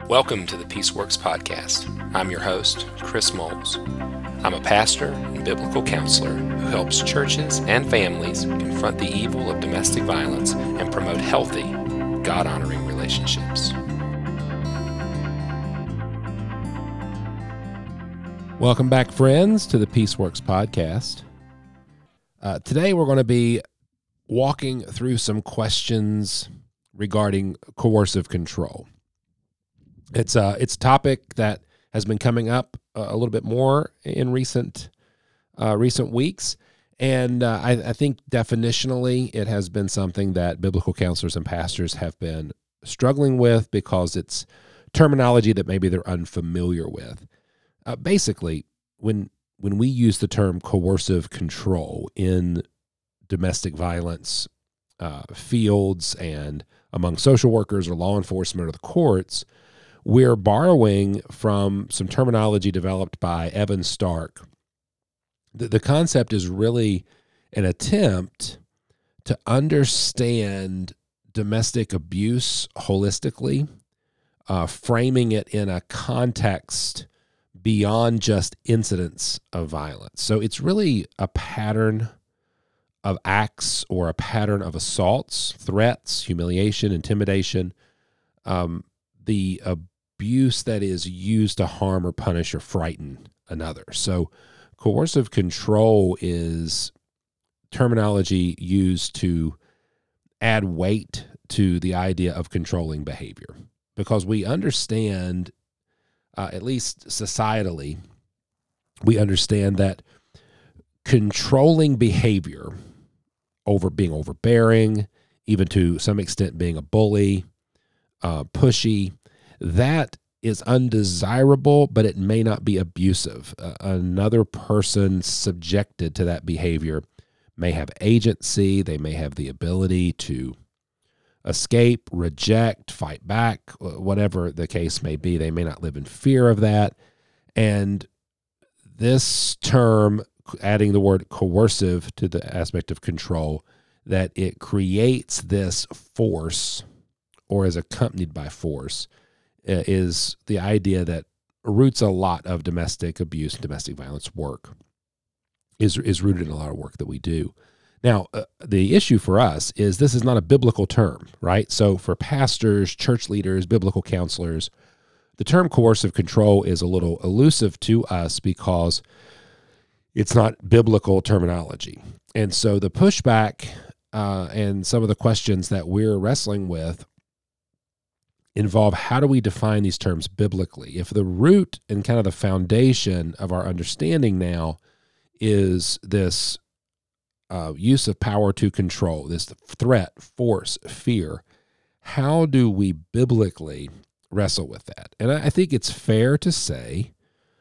Welcome to the Peaceworks Podcast. I'm your host, Chris Moles. I'm a pastor and biblical counselor who helps churches and families confront the evil of domestic violence and promote healthy, God-honoring relationships. Welcome back, friends, to the Peaceworks Podcast. Today we're going to be walking through some questions regarding coercive control. It's a topic that has been coming up a little bit more in recent weeks, and I think definitionally it has been something that biblical counselors and pastors have been struggling with because it's terminology that maybe they're unfamiliar with. Basically, when we use the term coercive control in domestic violence fields and among social workers or law enforcement or the courts, we're borrowing from some terminology developed by Evan Stark. The concept is really an attempt to understand domestic abuse holistically, framing it in a context beyond just incidents of violence. So it's really a pattern of acts or a pattern of assaults, threats, humiliation, intimidation, the abuse that is used to harm or punish or frighten another. So coercive control is terminology used to add weight to the idea of controlling behavior, because we understand, at least societally, we understand that controlling behavior, over being overbearing, even to some extent being a bully, pushy, that is undesirable, but it may not be abusive. Another person subjected to that behavior may have agency. They may have the ability to escape, reject, fight back, whatever the case may be. They may not live in fear of that. And this term, adding the word coercive to the aspect of control, that it creates this force or is accompanied by force, is the idea that roots a lot of domestic abuse and domestic violence work, is rooted in a lot of work that we do. Now, the issue for us is this is not a biblical term, right? So for pastors, church leaders, biblical counselors, the term coercive control is a little elusive to us because it's not biblical terminology. And so the pushback and some of the questions that we're wrestling with involve how do we define these terms biblically? If the root and kind of the foundation of our understanding now is this use of power to control, this threat, force, fear, how do we biblically wrestle with that? And I think it's fair to say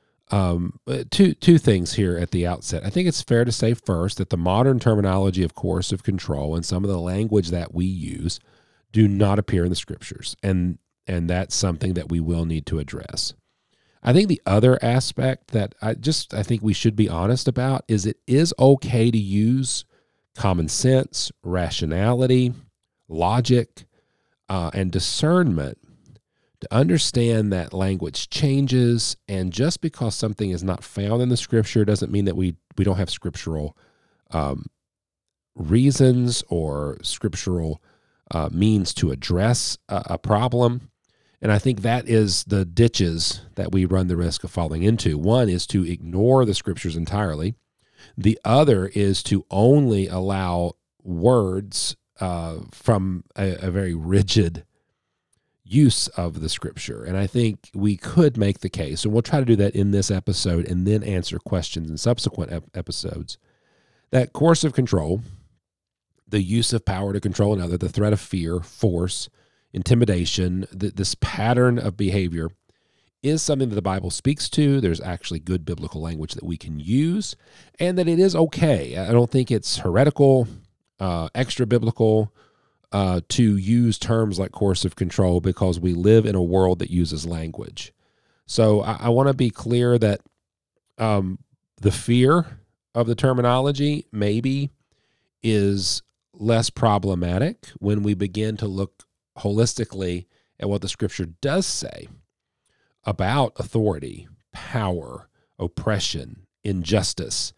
two things here at the outset. I think it's fair to say first that the modern terminology of coercive control and some of the language that we use do not appear in the scriptures, and that's something that we will need to address. I think the other aspect that I think we should be honest about is it is okay to use common sense, rationality, logic, and discernment to understand that language changes, and just because something is not found in the scripture doesn't mean that we don't have scriptural reasons or scriptural means to address a problem. And I think that is the ditches that we run the risk of falling into. One is to ignore the scriptures entirely. The other is to only allow words from a very rigid use of the scripture. And I think we could make the case, and we'll try to do that in this episode and then answer questions in subsequent episodes, that coercive control, the use of power to control another, the threat of fear, force, intimidation, this pattern of behavior is something that the Bible speaks to. There's actually good biblical language that we can use, and that it is okay. I don't think it's heretical, extra biblical, to use terms like coercive control because we live in a world that uses language. So I want to be clear that the fear of the terminology maybe is less problematic when we begin to look holistically at what the scripture does say. about authority, power, oppression, injustice,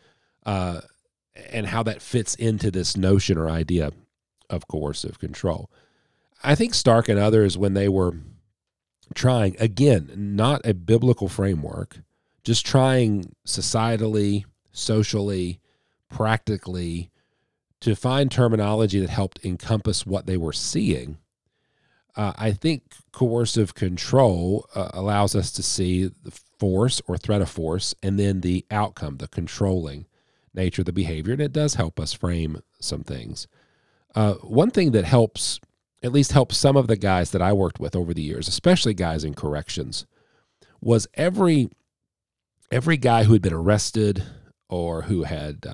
and how that fits into this notion or idea of coercive control. I think Stark and others, when they were trying, again, not a biblical framework, just trying societally, socially, practically to find terminology that helped encompass what they were seeing, I think coercive control allows us to see the force or threat of force and then the outcome, the controlling nature of the behavior, and it does help us frame some things. One thing that helps, at least helps some of the guys that I worked with over the years, especially guys in corrections, was every guy who had been arrested or who had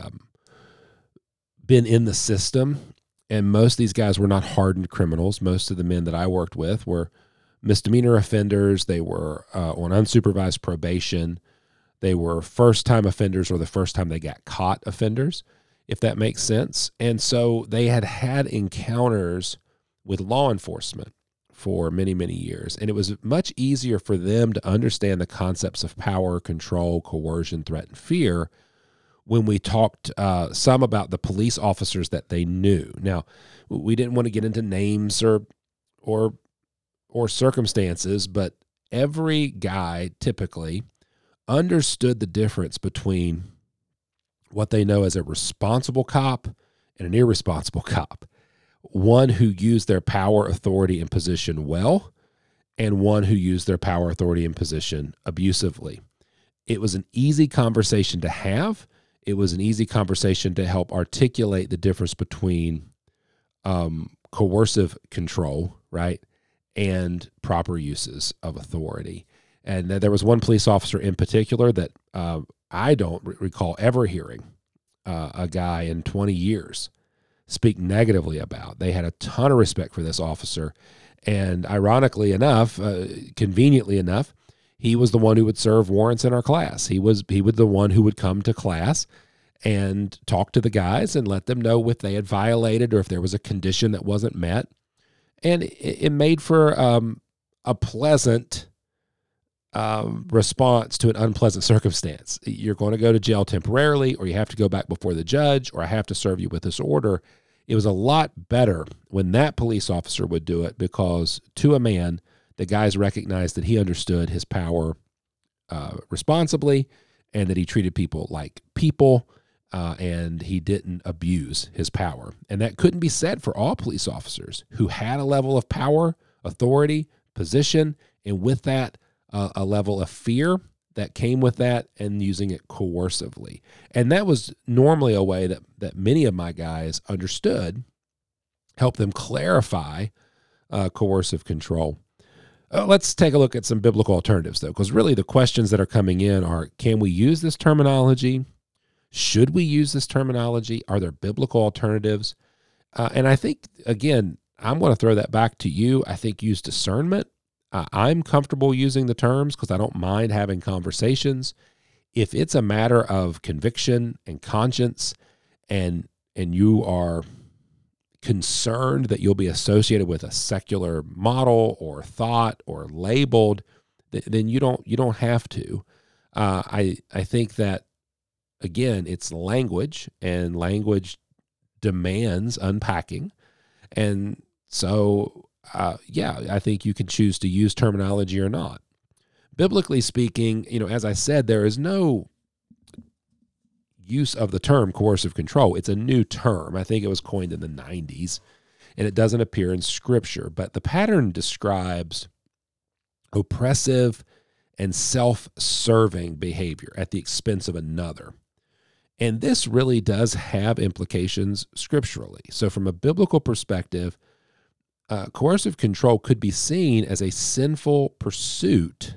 been in the system, and most of these guys were not hardened criminals. Most of the men that I worked with were misdemeanor offenders. They were on unsupervised probation. They were first-time offenders or the first time they got caught offenders, if that makes sense. And so they had encounters with law enforcement for many, many years. And it was much easier for them to understand the concepts of power, control, coercion, threat, and fear when we talked some about the police officers that they knew. Now, we didn't want to get into names or circumstances, but every guy typically understood the difference between what they know as a responsible cop and an irresponsible cop. One who used their power, authority, and position well, and one who used their power, authority, and position abusively. It was an easy conversation to have. It was an easy conversation to help articulate the difference between coercive control, right, and proper uses of authority. And there was one police officer in particular that I don't recall ever hearing a guy in 20 years speak negatively about. They had a ton of respect for this officer. And ironically enough, conveniently enough, he was the one who would serve warrants in our class. He was the one who would come to class and talk to the guys and let them know if they had violated or if there was a condition that wasn't met. And it made for a pleasant response to an unpleasant circumstance. You're going to go to jail temporarily, or you have to go back before the judge, or I have to serve you with this order. It was a lot better when that police officer would do it, because to a man, the guys recognized that he understood his power responsibly, and that he treated people like people, and he didn't abuse his power. And that couldn't be said for all police officers who had a level of power, authority, position, and with that, a level of fear that came with that, and using it coercively. And that was normally a way that many of my guys understood, helped them clarify coercive control. Let's take a look at some biblical alternatives, though, because really the questions that are coming in are, can we use this terminology? Should we use this terminology? Are there biblical alternatives? And I think, again, I'm going to throw that back to you. I think use discernment. I'm comfortable using the terms because I don't mind having conversations. If it's a matter of conviction and conscience, and you are concerned that you'll be associated with a secular model or thought or labeled, then you don't have to. I think that, again, it's language, and language demands unpacking. And so, I think you can choose to use terminology or not. Biblically speaking, as I said, there is no use of the term coercive control. It's a new term. I think it was coined in the 90s, and it doesn't appear in Scripture. But the pattern describes oppressive and self-serving behavior at the expense of another. And this really does have implications scripturally. So from a biblical perspective, coercive control could be seen as a sinful pursuit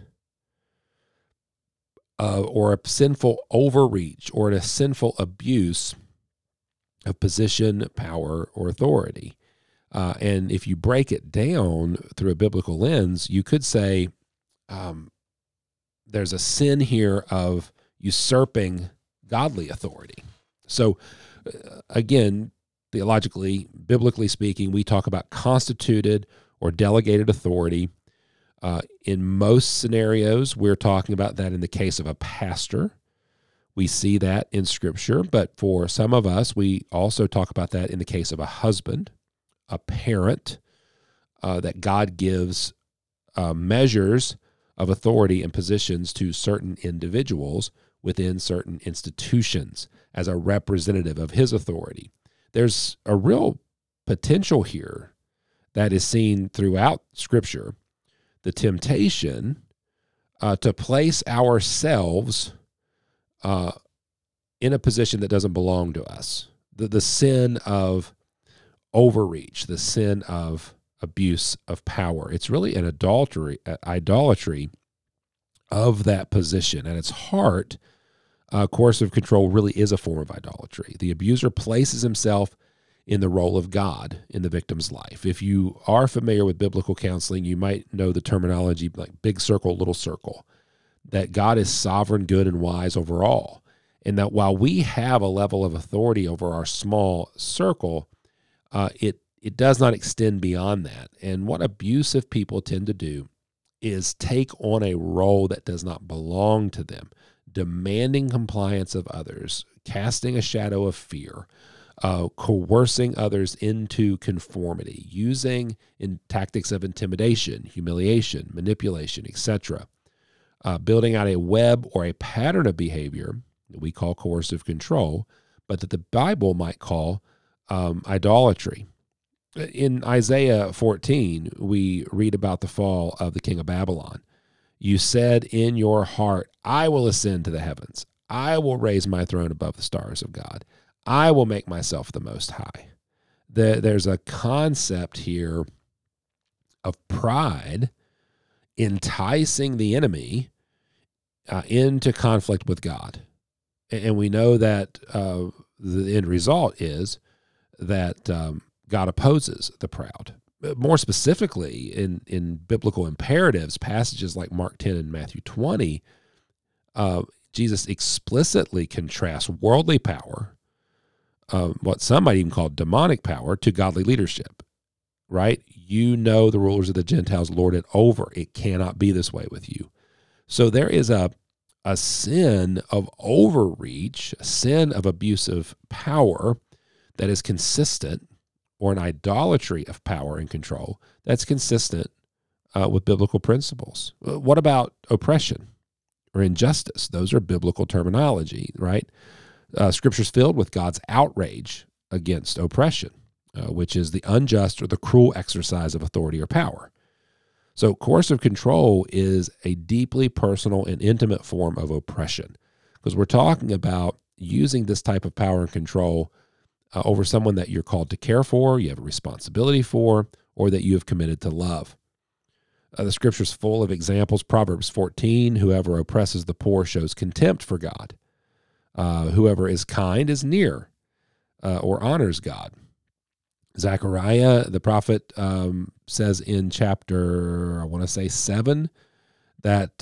or a sinful overreach or a sinful abuse of position, power, or authority. And if you break it down through a biblical lens, you could say there's a sin here of usurping godly authority. So again, theologically, biblically speaking, we talk about constituted or delegated authority. In most scenarios, we're talking about that in the case of a pastor. We see that in Scripture, but for some of us, we also talk about that in the case of a husband, a parent, that God gives measures of authority and positions to certain individuals within certain institutions as a representative of his authority. There's a real potential here that is seen throughout Scripture, the temptation to place ourselves in a position that doesn't belong to us. The sin of overreach, the sin of abuse of power. It's really an idolatry of that position. At its heart, coercive control really is a form of idolatry. The abuser places himself in the role of God in the victim's life. If you are familiar with biblical counseling, you might know the terminology like big circle, little circle, that God is sovereign, good, and wise over all. And that while we have a level of authority over our small circle, it does not extend beyond that. And what abusive people tend to do is take on a role that does not belong to them, demanding compliance of others, casting a shadow of fear, coercing others into conformity, using in tactics of intimidation, humiliation, manipulation, etc., building out a web or a pattern of behavior that we call coercive control, but that the Bible might call idolatry. In Isaiah 14, we read about the fall of the king of Babylon. You said in your heart, I will ascend to the heavens. I will raise my throne above the stars of God. I will make myself the Most High. There's a concept here of pride enticing the enemy into conflict with God. And we know that the end result is that God opposes the proud. More specifically, in biblical imperatives, passages like Mark 10 and Matthew 20, Jesus explicitly contrasts worldly power, what some might even call demonic power, to godly leadership, right? You know the rulers of the Gentiles lord it over. It cannot be this way with you. So there is a sin of overreach, a sin of abusive power that is consistent, or an idolatry of power and control that's consistent with biblical principles. What about oppression or injustice? Those are biblical terminology, right? Scripture's filled with God's outrage against oppression, which is the unjust or the cruel exercise of authority or power. So coercive control is a deeply personal and intimate form of oppression, because we're talking about using this type of power and control over someone that you're called to care for, you have a responsibility for, or that you have committed to love. The Scripture's full of examples. Proverbs 14, whoever oppresses the poor shows contempt for God. Whoever is kind is near or honors God. Zechariah, the prophet, says in chapter, I want to say 7, that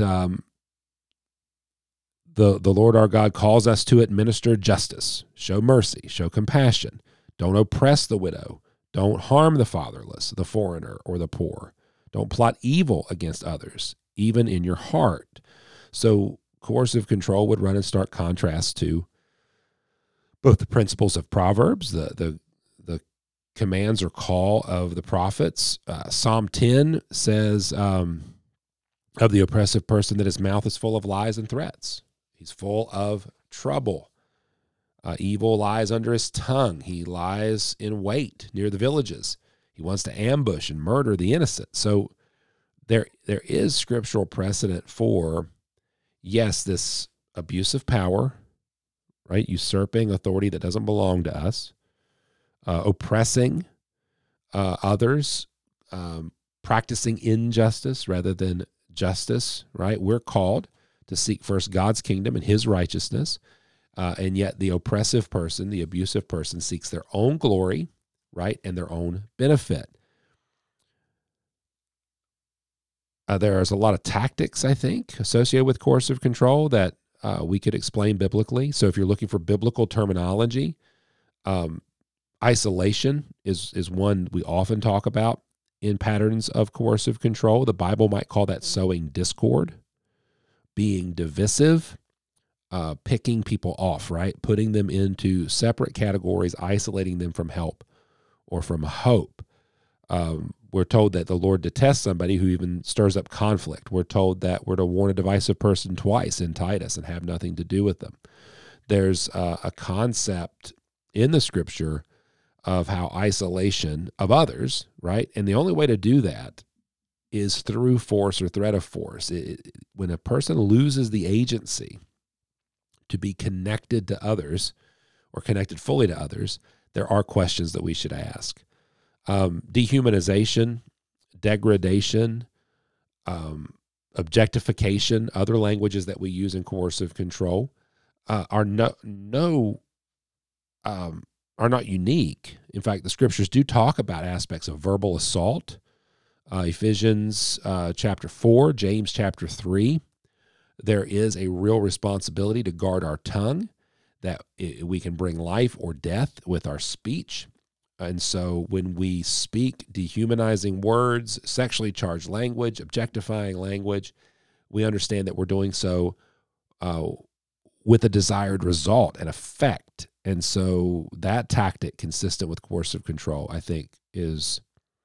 the Lord our God calls us to administer justice, show mercy, show compassion. Don't oppress the widow. Don't harm the fatherless, the foreigner, or the poor. Don't plot evil against others, even in your heart. So coercive control would run in stark contrast to both the principles of Proverbs, the commands or call of the prophets. Psalm 10 says of the oppressive person that his mouth is full of lies and threats. He's full of trouble. Evil lies under his tongue. He lies in wait near the villages. He wants to ambush and murder the innocent. So there is scriptural precedent for, yes, this abuse of power, right? Usurping authority that doesn't belong to us, oppressing others, practicing injustice rather than justice, right? We're called to seek first God's kingdom and his righteousness, and yet the oppressive person, the abusive person, seeks their own glory, right, and their own benefit. There's a lot of tactics, I think, associated with coercive control that we could explain biblically. So if you're looking for biblical terminology, isolation is one we often talk about in patterns of coercive control. The Bible might call that sowing discord, being divisive, picking people off, right? Putting them into separate categories, isolating them from help or from hope. We're told that the Lord detests somebody who even stirs up conflict. We're told that we're to warn a divisive person twice in Titus and have nothing to do with them. There's a concept in the Scripture of how isolation of others, right? And the only way to do that is through force or threat of force. When a person loses the agency to be connected to others or connected fully to others, there are questions that we should ask. Dehumanization, degradation, objectification, other languages that we use in coercive control are not unique. In fact, the Scriptures do talk about aspects of verbal assault. Ephesians chapter 4, James chapter 3. There is a real responsibility to guard our tongue, that we can bring life or death with our speech. And so when we speak dehumanizing words, sexually charged language, objectifying language, we understand that we're doing so with a desired result and effect. And so that tactic, consistent with coercive control, I think is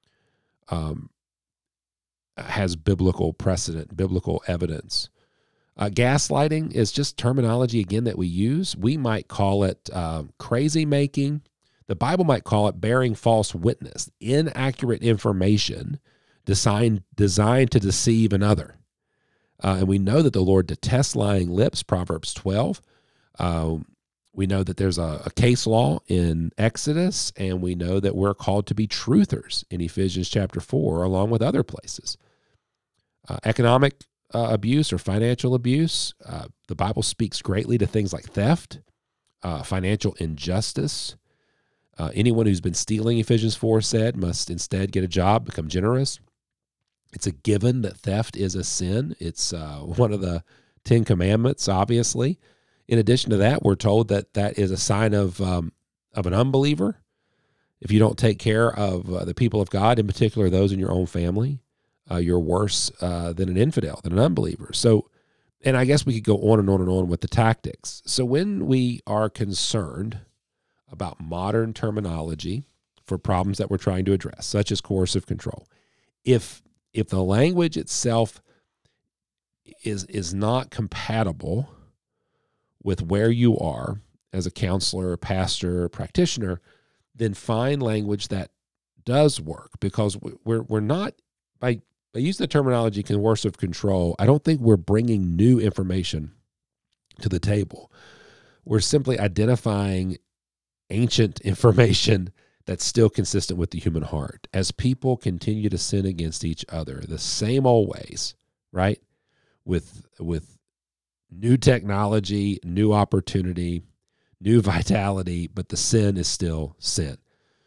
has biblical precedent, biblical evidence. Gaslighting is just terminology, again, that we use. We might call it crazy making. The Bible might call it bearing false witness, inaccurate information designed to deceive another. And we know that the Lord detests lying lips, Proverbs 12. We know that there's a case law in Exodus, and we know that we're called to be truthers in Ephesians chapter 4, along with other places. Economic abuse or financial abuse, the Bible speaks greatly to things like theft, financial injustice. Anyone who's been stealing, Ephesians 4 said, must instead get a job, become generous. It's a given that theft is a sin. It's one of the 10 Commandments, obviously. In addition to that, we're told that that is a sign of an unbeliever. If you don't take care of the people of God, in particular those in your own family, you're worse than an infidel, than an unbeliever. So, and I guess we could go on and on and on with the tactics. So when we are concerned about modern terminology for problems that we're trying to address, such as coercive control, if the language itself is not compatible with where you are as a counselor, pastor, practitioner, then find language that does work, because we're not, by using the terminology coercive control, I don't think we're bringing new information to the table. We're simply identifying ancient information that's still consistent with the human heart. As people continue to sin against each other, the same old ways, right? With new technology, new opportunity, new vitality, but the sin is still sin.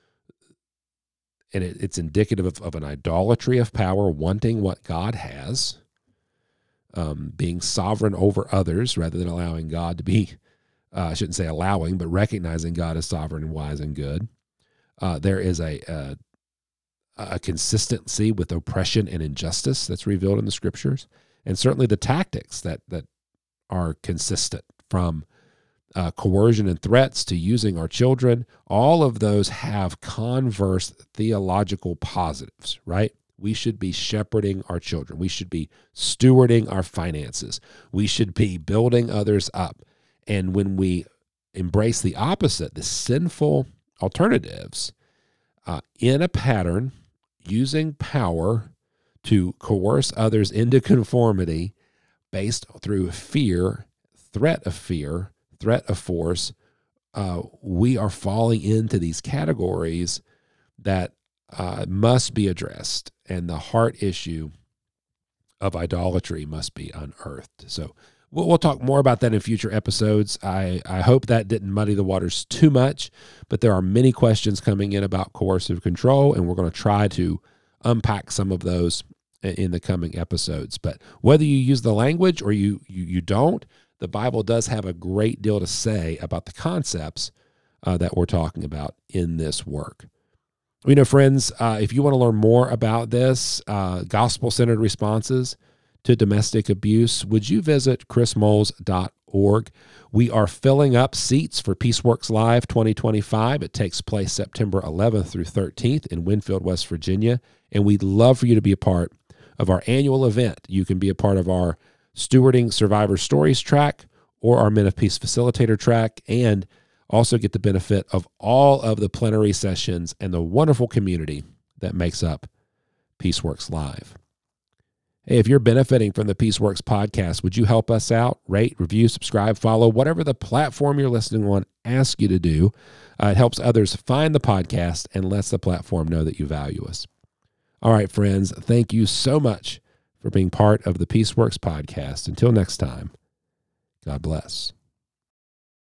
And it's indicative of an idolatry of power, wanting what God has, being sovereign over others rather than allowing God to be, I shouldn't say allowing, but recognizing God as sovereign and wise and good. There is a consistency with oppression and injustice that's revealed in the Scriptures, and certainly the tactics that are consistent, from coercion and threats to using our children. All of those have converse theological positives, right? We should be shepherding our children. We should be stewarding our finances. We should be building others up. And when we embrace the opposite, the sinful alternatives, in a pattern, using power to coerce others into conformity based through fear, threat of force, we are falling into these categories that must be addressed, and the heart issue of idolatry must be unearthed. So we'll talk more about that in future episodes. I hope that didn't muddy the waters too much, but there are many questions coming in about coercive control, and we're going to try to unpack some of those in the coming episodes. But whether you use the language or you don't, the Bible does have a great deal to say about the concepts that we're talking about in this work. Friends, if you want to learn more about this, gospel-centered responses to domestic abuse, would you visit chrismoles.org? We are filling up seats for PeaceWorks Live 2025. It takes place September 11th through 13th in Winfield, West Virginia, and we'd love for you to be a part of our annual event. You can be a part of our Stewarding Survivor Stories track or our Men of Peace Facilitator track, and also get the benefit of all of the plenary sessions and the wonderful community that makes up PeaceWorks Live. Hey, if you're benefiting from the PeaceWorks podcast, would you help us out? Rate, review, subscribe, follow, whatever the platform you're listening on asks you to do. It helps others find the podcast and lets the platform know that you value us. All right, friends, thank you so much for being part of the PeaceWorks podcast. Until next time, God bless.